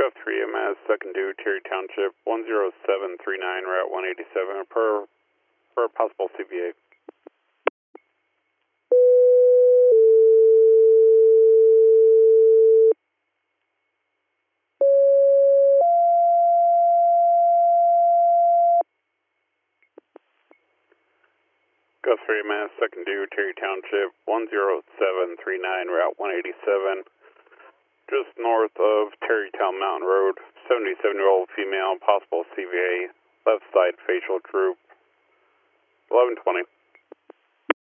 Go 3MS, second due, Terry Township, 10739, Route 187, for a possible CVA. Go 3MS, second due, Terry Township, 10739, Route 187, just north of Terrytown Mountain Road, 77-year-old female, possible CVA, left side facial droop, 1120.